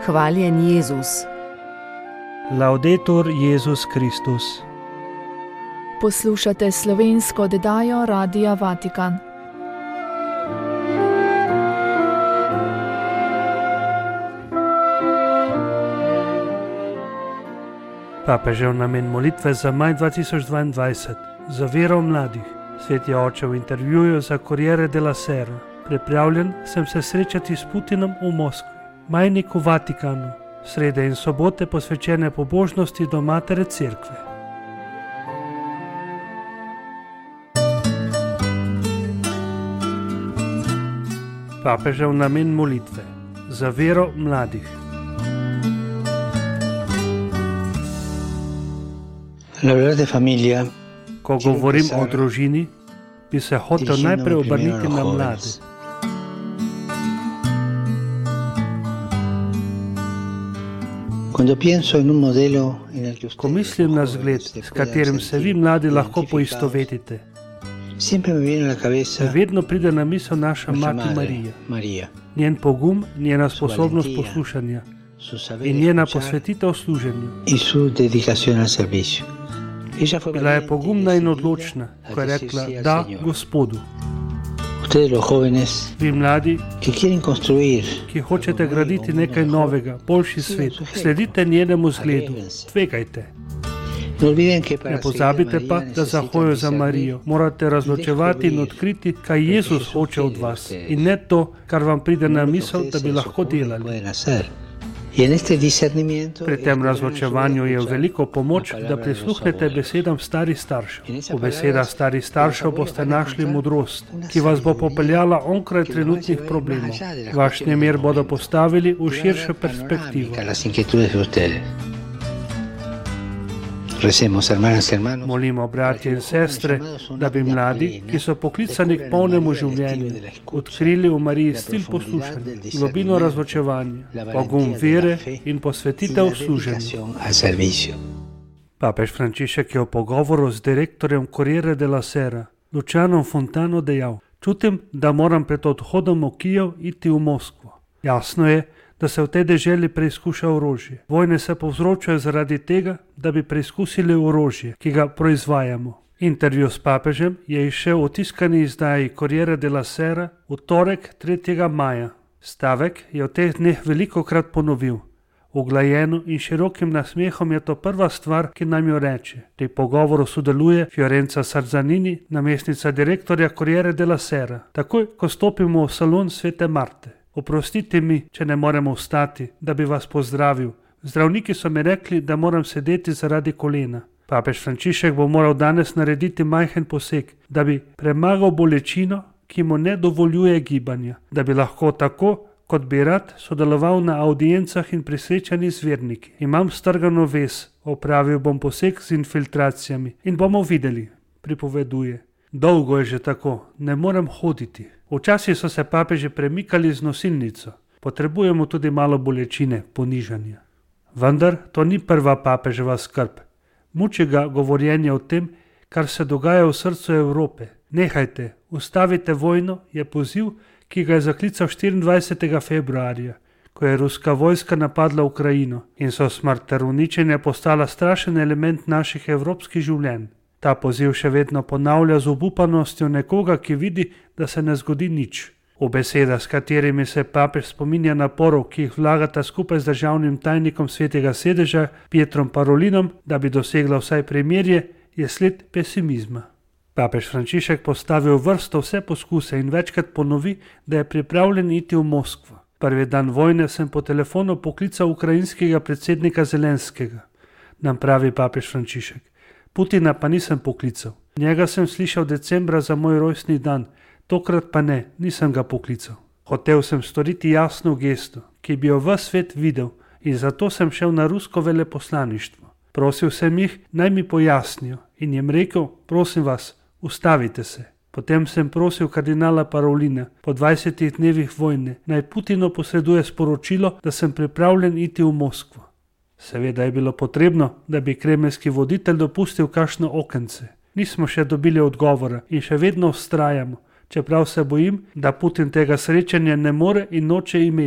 Hvaljen Jezus. Laudetur Jezus Kristus. Poslušate slovensko oddajo Radia Vatikan. Papežev namen molitve za maj 2022, za vero mladih. Sveti oče v intervjuju za Corriere della Sera. Pripravljen sem se srečati s Putinom v Moskvi. Majnik v Vatikanu. Srede in sobote posvečene pobožnosti do Matere Cerkve. Papežev namen molitve za vero mladih. Ko govorim o družini, bi se hotel najprej obrniti na mlade. Ko mislim na zgled, s katerim se vi mladi lahko poistovetite, vedno pride na misel naša mati Marija, njen pogum, njena sposobnost poslušanja in njena posvetitev služenju. Bila je pogumna in odločna, ko je rekla da Gospodu. Vi mladi, ki hočete graditi nekaj novega, boljši svet, sledite njenemu zgledu, tvegajte. Ne pozabite pa, da za hojo za Marijo morate razločevati in odkriti, kaj Jezus hoče od vas in ne to, kar vam pride na misel, da bi lahko delali. Pri tem razločevanju je veliko pomoč, da prisluhnete besedam starih staršev. V besedah starih staršev boste našli modrost, ki vas bo popeljala onkraj trenutnih problemov. Vaš nemir bodo postavili v širšo perspektivo. Molimo, bratje in sestre, da bi mladi, ki so poklicani k polnemu življenju, odkrili v Mariji stil poslušanja, globino razločevanja, pogum vere in posvetitev služenju. Papež Frančišek je v pogovoru z direktorjem Corriere della Sera, Lucianom Fontano, dejal: "Čutim, da moram pred odhodom v Kijev iti v Moskvo. Jasno je, da se v tej deželi preizkuša orožje. Vojne se povzročajo zaradi tega, da bi preizkusili orožje, ki ga proizvajamo." Intervju s papežem je izšel v tiskani izdaji Corriere della Sera v torek 3. maja. Stavek je v teh dneh velikokrat ponovil. Uglajeno in širokim nasmehom je to prva stvar, ki nam jo reče. Pri pogovoru sodeluje Fiorenza Sarzanini, namestnica direktorja Corriere della Sera. Takoj, ko stopimo v salon Svete Marte. "Oprostite mi, če ne moremo vstati, da bi vas pozdravil. Zdravniki so mi rekli, da moram sedeti zaradi kolena." Papež Frančišek bo moral danes narediti majhen poseg, da bi premagal bolečino, ki mu ne dovoljuje gibanja, da bi lahko tako, kot bi rad, sodeloval na avdiencah in pri srečanjih z verniki. "Imam strgano vez, opravil bom poseg z infiltracijami in bomo videli," pripoveduje. "Dolgo je že tako, ne morem hoditi." Včasih so se papeži premikali z nosilnico. Potrebujemo tudi malo bolečine, ponižanja. Vendar to ni prva papeževa skrb. Muči ga govorjenje o tem, kar se dogaja v srcu Evrope. "Nehajte, ustavite vojno," je poziv, ki ga je zaklical 24. februarja, ko je ruska vojska napadla Ukrajino in so smrt ter uničenje postala strašen element naših evropskih življenj. Ta poziv še vedno ponavlja z obupanostjo nekoga, ki vidi, da se ne zgodi nič. V besedah, s katerimi se papež spominja naporov, ki jih vlagata skupaj z državnim tajnikom Svetega sedeža Pietrom Parolinom, da bi dosegla vsaj premirje, je sled pesimizma. Papež Frančišek postavil vrsto vse poskuse in večkrat ponovi, da je pripravljen iti v Moskvo. "Prvi dan vojne sem po telefonu poklical ukrajinskega predsednika Zelenskega," nam pravi papež Frančišek. "Putina pa nisem poklical. Njega sem slišal decembra za moj rojstni dan, tokrat pa ne, nisem ga poklical. Hotel sem storiti jasno gesto, ki bi jo ves svet videl, in zato sem šel na rusko veleposlaništvo. Prosil sem jih, naj mi pojasnijo in jim rekel, prosim vas, ustavite se. Potem sem prosil kardinala Parolina, po 20 dnevih vojne, naj Putinu posreduje sporočilo, da sem pripravljen iti v Moskvo. Seveda je bilo potrebno, da bi kremeljski voditelj dopustil kakšno okence. Nismo še dobili odgovora in še vedno vztrajamo, čeprav se bojim, da Putin tega srečanja ne more in noče imeti.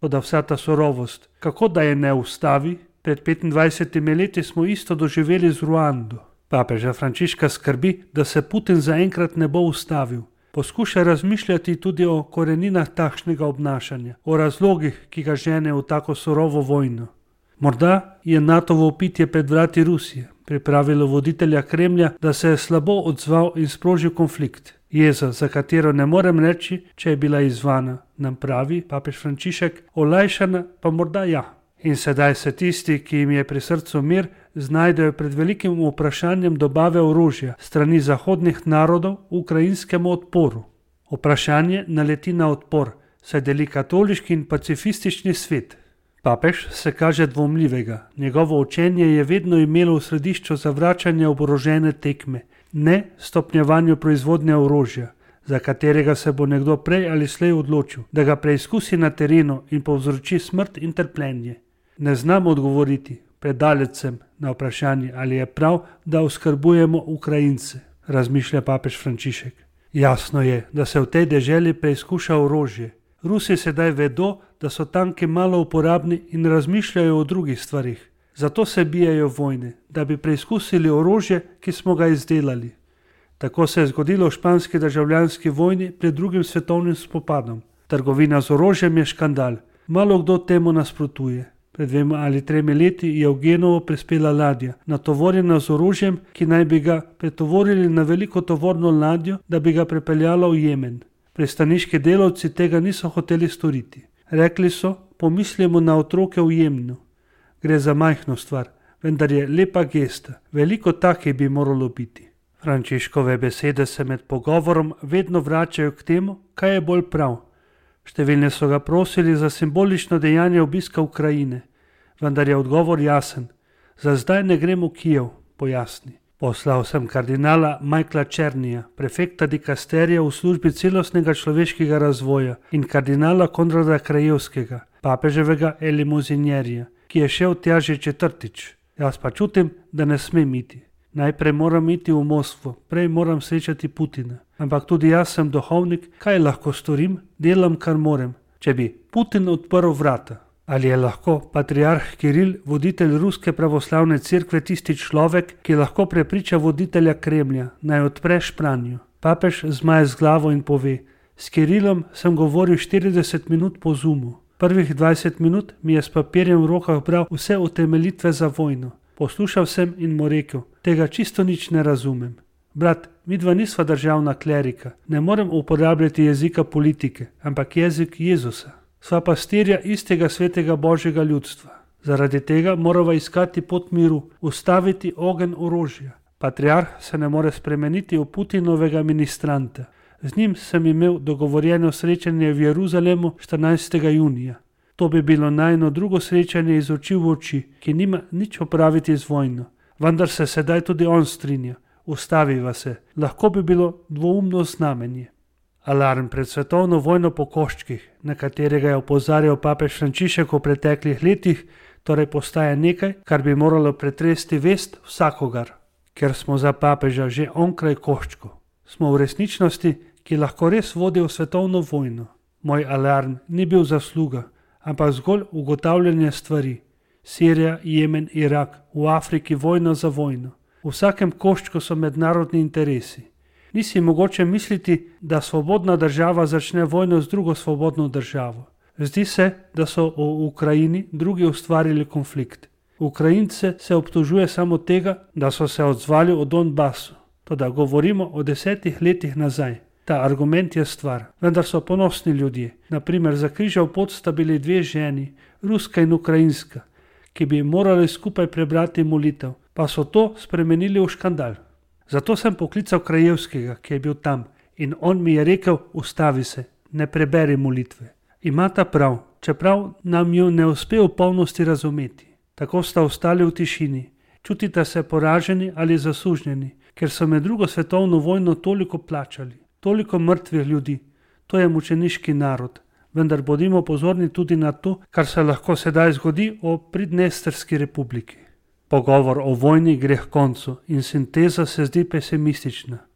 Toda vsa ta surovost, kako da je ne ustavi? Pred 25 leti smo isto doživeli z Ruando. Papeža Frančiška skrbi, da se Putin zaenkrat ne bo ustavil. Poskuša razmišljati tudi o koreninah takšnega obnašanja, o razlogih, ki ga žene v tako surovo vojno. Morda je NATOvo vpitje pred vrati Rusije pripravilo voditelja Kremlja, da se je slabo odzval in sprožil konflikt. Jeza, za katero ne morem reči, če je bila izzvana, nam pravi papež Frančišek, olajšana pa morda ja. In sedaj se tisti, ki jim je pri srcu mir, znajdejo pred velikim vprašanjem dobave orožja strani zahodnih narodov ukrajinskemu odporu. Vprašanje naleti na odpor, saj deli katoliški in pacifistični svet. Papež se kaže dvomljivega. Njegovo učenje je vedno imelo v središču zavračanje oborožene tekme, ne stopnjevanju proizvodnje orožja, za katerega se bo nekdo prej ali slej odločil, da ga preizkusi na terenu in povzroči smrt in trpljenje. Ne znam odgovoriti, predalec sem, na vprašanje, ali je prav, da oskrbujemo Ukrajince, razmišlja papež Frančišek. Jasno je, da se v tej deželi preizkuša orožje. Rusi sedaj vedo, da so tanki malo uporabni in razmišljajo o drugih stvarih. Zato se bijajo vojne, da bi preizkusili orožje, ki smo ga izdelali. Tako se je zgodilo v španski državljanski vojni pred drugim svetovnim spopadom. Trgovina z orožjem je škandal. Malo kdo temu nasprotuje. Pred 2 ali 3 leti je v Genovo prispela ladja, natovorjena z orožjem, ki naj bi ga pretovorili na veliko tovorno ladjo, da bi ga prepeljala v Jemen. Pristaniški delavci tega niso hoteli storiti. Rekli so, pomislimo na otroke v Jemnu. Gre za majhno stvar, vendar je lepa gesta. Veliko takih bi moralo biti. Frančiškove besede se med pogovorom vedno vračajo k temu, kaj je bolj prav. Številni so ga prosili za simbolično dejanje obiska Ukrajine, vendar je odgovor jasen. Za zdaj ne grem v Kijev, pojasni. Poslal sem kardinala Michaela Černija, prefekta dikasterija v službi celostnega človeškega razvoja, in kardinala Konrada Krajevskega, papeževega elimuzinjerja, ki je šel tja že 4. Jaz pa čutim, da ne smem iti. Najprej moram iti v Moskvo, prej moram srečati Putina. Ampak tudi jaz sem duhovnik, kaj lahko storim, delam, kar morem. Če bi Putin odprl vrata, ali je lahko patriarh Kiril, voditelj Ruske pravoslavne cerkve, tisti človek, ki lahko prepriča voditelja Kremlja, naj odpre špranjo? Papež zmaje z glavo in pove, s Kirilom sem govoril 40 minut po Zoomu. Prvih 20 minut mi je s papirjem v rokah bral vse utemeljitve za vojno. Poslušal sem in mu rekel, tega čisto nič ne razumem. Brat, midva nisva državna klerika, ne morem uporabljati jezika politike, ampak jezik Jezusa. Sva pastirja istega svetega Božjega ljudstva. Zaradi tega morava iskati pot miru, ustaviti ogenj orožja. Patriarh se ne more spremeniti v Putinovega ministranta. Z njim sem imel dogovorjeno srečanje v Jeruzalemu 14. junija. To bi bilo najino drugo srečanje iz oči v oči, ki nima nič opraviti z vojno. Vendar se sedaj tudi on strinja. Ustaviva se, lahko bi bilo dvoumno znamenje. Alarm pred svetovno vojno po koščkih, na katerega je opozarjal papež Frančišek v preteklih letih, torej postaja nekaj, kar bi moralo pretresti vest vsakogar. Ker smo za papeža že onkraj koščkov. Smo v resničnosti, ki lahko res vodi v svetovno vojno. Moj alarm ni bil zasluga, ampak zgolj ugotavljanje stvari. Sirija, Jemen, Irak, v Afriki vojna za vojno. V vsakem koščku so mednarodni interesi. Ni si mogoče misliti, da svobodna država začne vojno z drugo svobodno državo. Zdi se, da so v Ukrajini drugi ustvarili konflikt. Ukrajince se obtožuje samo tega, da so se odzvali v Donbasu. Toda govorimo o 10 letih nazaj. Ta argument je stvar, vendar so ponosni ljudje. Naprimer, za križav pot sta bili 2 ženi, ruska in ukrajinska, ki bi morali skupaj prebrati molitev, pa so to spremenili v škandal. Zato sem poklical Krajevskega, ki je bil tam, in on mi je rekel, ustavi se, ne preberi molitve. Imata prav, čeprav nam jo ne uspe v polnosti razumeti. Tako sta ostali v tišini. Čutita se poraženi ali zasužnjeni, ker so med drugo svetovno vojno toliko plačali. Toliko mrtvih ljudi. To je mučeniški narod. Vendar bodimo pozorni tudi na to, kar se lahko sedaj zgodi v Pridnestrski republiki. Pogovor o vojni gre k koncu in sinteza se zdi pesimistična.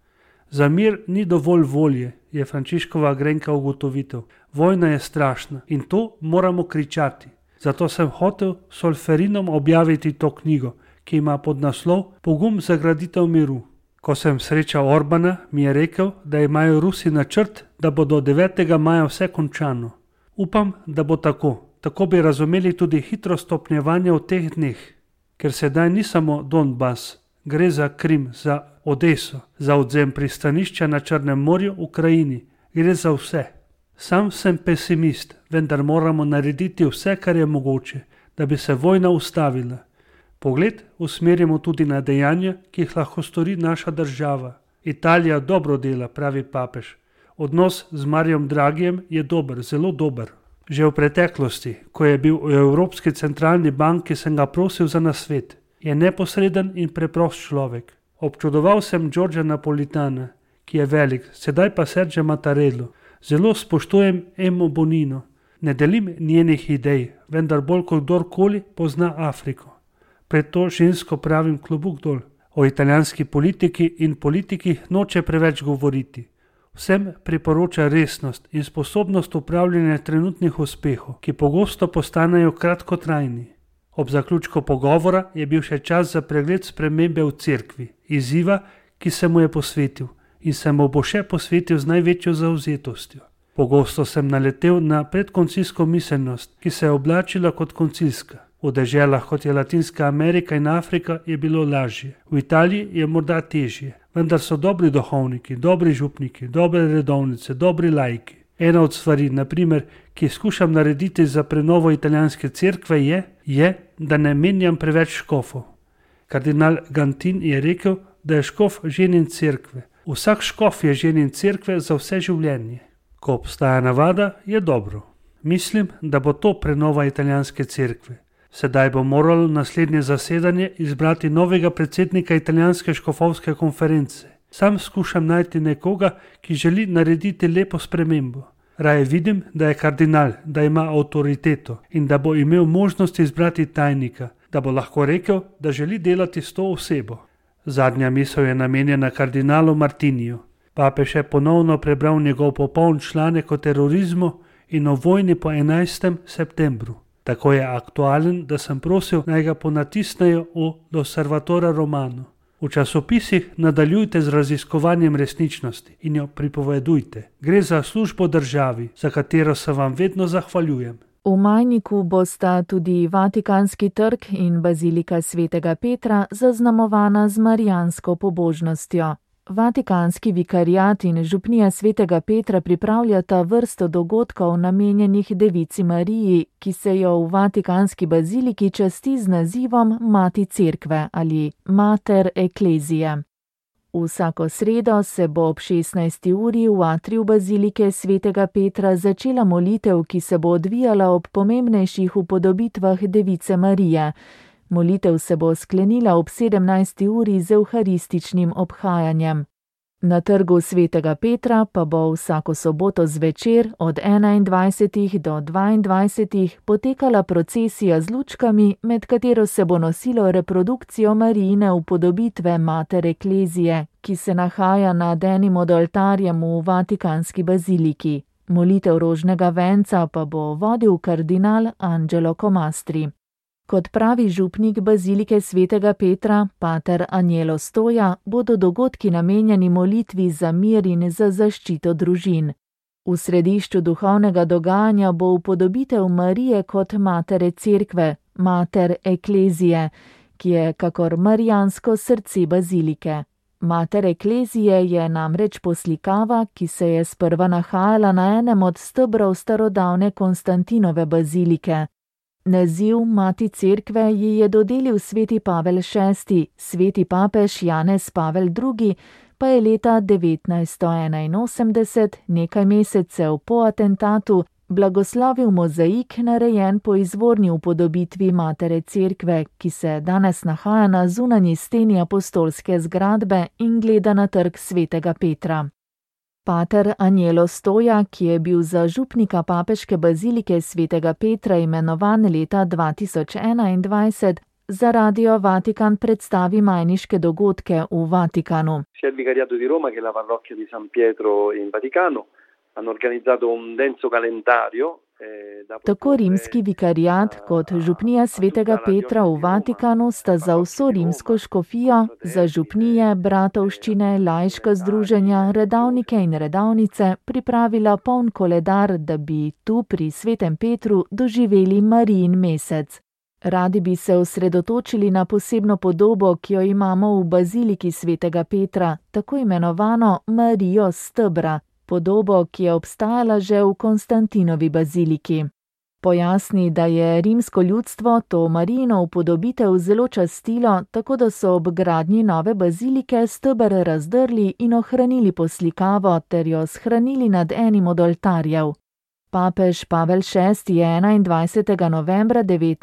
Za mir ni dovolj volje, je Frančiškova grenka ugotovitev. Vojna je strašna in to moramo kričati. Zato sem hotel Solferinom objaviti to knjigo, ki ima podnaslov Pogum za graditev miru. Ko sem srečal Orbana, mi je rekel, da imajo Rusi načrt, da bo do 9. maja vse končano. Upam, da bo tako. Tako bi razumeli tudi hitro stopnjevanje v teh dneh. Ker sedaj ni samo Donbas, gre za Krim, za Odeso, za odzem pristanišča na Črnem morju v Ukrajini. Gre za vse. Sam sem pesimist, vendar moramo narediti vse, kar je mogoče, da bi se vojna ustavila. Pogled usmerjamo tudi na dejanja, ki jih lahko stori naša država. Italija dobro dela, pravi papež. Odnos z Marijem Dragijem je dober, zelo dober. Že v preteklosti, ko je bil v Evropski centralni banki, sem ga prosil za nasvet. Je neposreden in preprost človek. Občudoval sem Giorgia Napolitana, ki je velik, sedaj pa Sergio Mattarello. Zelo spoštujem Emmo Bonino. Ne delim njenih idej, vendar bolj kot kdorkoli pozna Afriko. Pred to žensko pravim klobuk dol. O italijanski politiki in politikih noče preveč govoriti. Vsem priporoča resnost in sposobnost upravljanja trenutnih uspehov, ki pogosto postanejo kratkotrajni. Ob zaključku pogovora je bil še čas za pregled spremembe v cerkvi, izziva, ki se mu je posvetil in se mu bo še posvetil z največjo zavzetostjo. Pogosto sem naletel na predkoncilsko miselnost, ki se je oblačila kot koncilska. V deželah, kot je Latinska Amerika in Afrika, je bilo lažje. V Italiji je morda težje, vendar so dobri duhovniki, dobri župniki, dobre redovnice, dobri laiki. Ena od stvari, naprimer, ki skušam narediti za prenovo italijanske cerkve je, da ne menjam preveč škofov. Kardinal Gantin je rekel, da je škof ženin cerkve. Vsak škof je ženin cerkve za vse življenje. Ko obstaja navada, je dobro. Mislim, da bo to prenova italijanske cerkve. Sedaj bo moralo naslednje zasedanje izbrati novega predsednika italijanske škofovske konference. Sam skušam najti nekoga, ki želi narediti lepo spremembo. Raje vidim, da je kardinal, da ima avtoriteto in da bo imel možnost izbrati tajnika, da bo lahko rekel, da želi delati s to osebo. Zadnja misel je namenjena kardinalu Martiniju. Papež je ponovno prebral njegov popoln članek o terorizmu in o vojni po 11. septembru. Tako je aktualen, da sem prosil, naj ga ponatisnejo v L'Osservatore Romano. V časopisih nadaljujte z raziskovanjem resničnosti in jo pripovedujte. Gre za službo državi, za katero se vam vedno zahvaljujem. V Majniku bosta tudi Vatikanski trg in bazilika svetega Petra zaznamovana z marijansko pobožnostjo. Vatikanski vikariat in župnija svetega Petra pripravljata vrsto dogodkov namenjenih Devici Mariji, ki se jo v Vatikanski baziliki časti z nazivom Mati Cerkve ali Mater Ecclesiae. Vsako sredo se bo ob 16. uri v atriju bazilike svetega Petra začela molitev, ki se bo odvijala ob pomembnejših upodobitvah Device Marije. Molitev se bo sklenila ob 17. uri z evharističnim obhajanjem. Na trgu svetega Petra pa bo vsako soboto zvečer od 21. do 22. potekala procesija z lučkami, med katero se bo nosilo reprodukcijo Marijine upodobitve Mater Ecclesiae, ki se nahaja nad enim od oltarjem v Vatikanski baziliki. Molitev rožnega venca pa bo vodil kardinal Angelo Comastri. Kot pravi župnik bazilike svetega Petra, pater Agnello Stoja, bodo dogodki namenjeni molitvi za mir in za zaščito družin. V središču duhovnega dogajanja bo upodobitev Marije kot matere cerkve, Mater Ecclesiae, ki je kakor marijansko srce bazilike. Mater Ecclesiae je namreč poslikava, ki se je sprva nahajala na enem od stebrov starodavne Konstantinove bazilike. Naziv Mati Cerkve ji je dodelil sveti Pavel VI, sveti papež Janez Pavel II pa je leta 1981, nekaj mesecev po atentatu, blagoslovil mozaik narejen po izvorni upodobitvi Matere Cerkve, ki se danes nahaja na zunanji steni apostolske zgradbe in gleda na trg svetega Petra. Pater Agnello Stoja, ki je bil za župnika papeške bazilike svetega Petra imenovan leta 2021, za Radio Vatikan predstavi majniške dogodke v Vatikanu. Sia il Vicariato di Roma che la Parrocchia di San Pietro in Vaticano hanno organizzato un denso calendario. Tako rimski vikariat kot župnija svetega Petra v Vatikanu sta za vso rimsko škofijo, za župnije, bratovščine, laiška združenja, redavnike in redavnice pripravila poln koledar, da bi tu pri svetem Petru doživeli Marijin mesec. Radi bi se osredotočili na posebno podobo, ki jo imamo v baziliki svetega Petra, tako imenovano Marijo stebra, podobo, ki je obstajala že v Konstantinovi baziliki. Pojasni, da je rimsko ljudstvo to Marijino upodobitev zelo častilo, tako da so ob gradnji nove bazilike steber razdrli in ohranili poslikavo ter jo shranili nad enim od oltarjev. Papež Pavel VI je 21. novembra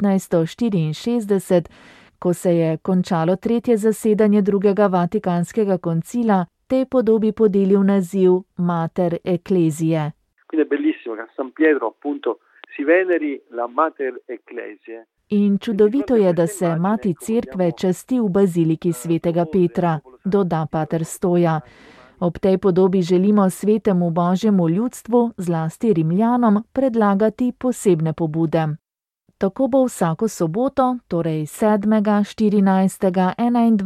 1964, ko se je končalo tretje zasedanje drugega Vatikanskega koncila, tej podobi podelil naziv Mater Ecclesiae. Quindi è bellissimo che a San Pietro appunto si veneri la Mater Ecclesiae. In čudovito je, da se mati cerkve časti v baziliki svetega Petra, doda pater Stoja. Ob tej podobi želimo svetemu Božjemu ljudstvu, zlasti Rimljanom, predlagati posebne pobude. Tako bo vsako soboto, torej 7., 14.,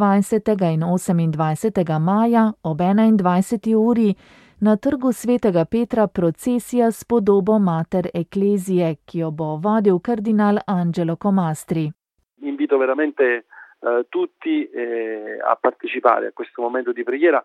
21. in 28. maja ob 21. uri na trgu svetega Petra procesija s podobo Mater Ecclesiae, ki jo bo vodil kardinal Angelo Comastri. Invito veramente tutti a partecipare a questo momento di preghiera.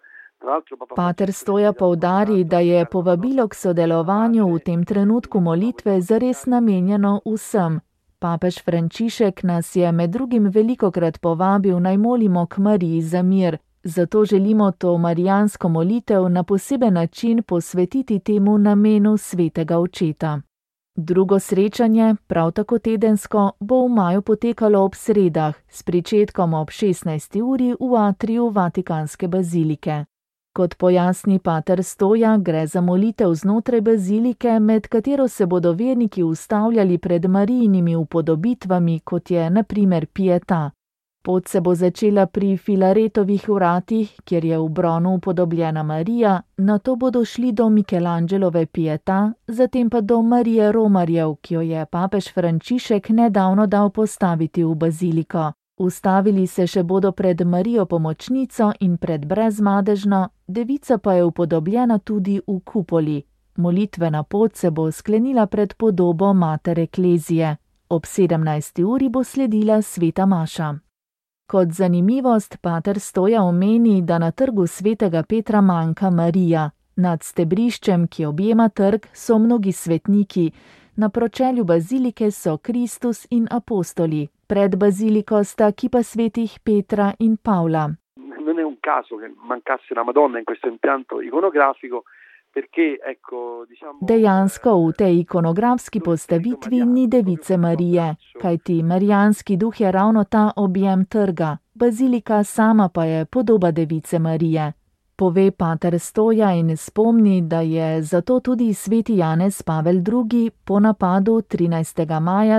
Pater Stoja poudari, da je povabilo k sodelovanju v tem trenutku molitve zares namenjeno vsem. Papež Frančišek nas je med drugim velikokrat povabil, naj molimo k Mariji za mir, zato želimo to marijansko molitev na poseben način posvetiti temu namenu svetega očeta. Drugo srečanje, prav tako tedensko, bo v maju potekalo ob sredah, s pričetkom ob 16. uri v atriju Vatikanske bazilike. Kot pojasni pater Stoja, gre za molitev znotraj bazilike, med katero se bodo verniki ustavljali pred Marijinimi upodobitvami, kot je na primer Pietà. Pot se bo začela pri Filaretovih vratih, kjer je v bronu upodobljena Marija, nato bodo šli do Michelangelove Pietà, zatem pa do Marije Romarjev, ki jo je papež Frančišek nedavno dal postaviti v baziliko. Ustavili se še bodo pred Marijo Pomočnico in pred Brezmadežno, devica pa je upodobljena tudi v kupoli. Molitvena pot se bo sklenila pred podobo Mater Ecclesiae. Ob 17. uri bo sledila sveta maša. Kot zanimivost pater Stoja omeni, da na trgu svetega Petra manjka Marija. Nad stebriščem, ki objema trg, so mnogi svetniki. Na pročelju bazilike so Kristus in apostoli. Pred baziliko sta kipa svetih Petra in Pavla. Non è un caso che mancasse la Madonna in questo impianto iconografico, perché ecco, diciamo Dejansko v tej ikonografski postavitvi ni device Marije, kajti marijanski duh je ravno ta objem trga, bazilika sama pa je podoba device Marije. Pove pater Stoja in spomni, da je zato tudi sveti Janez Pavel II. Po napadu 13. maja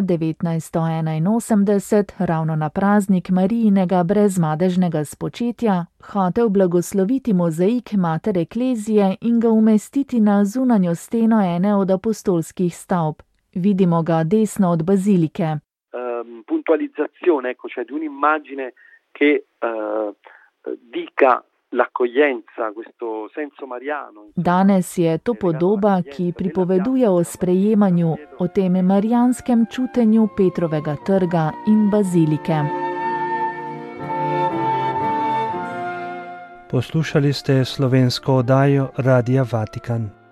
1981, ravno na praznik Marijinega brezmadežnega spočetja, hotel blagosloviti mozaik Mater Ecclesiae in ga umestiti na zunanjo steno ene od apostolskih stavb. Vidimo ga desno od bazilike. Puntualizzazione, ecco, cioè di un'immagine che dica l'accoglienza, questo senso mariano. Danes je to podoba, ki pripoveduje o sprejemanju, o tem marijanskem čutenju Petrovega trga in bazilike. Poslušali ste slovensko oddajo Radia Vatikan.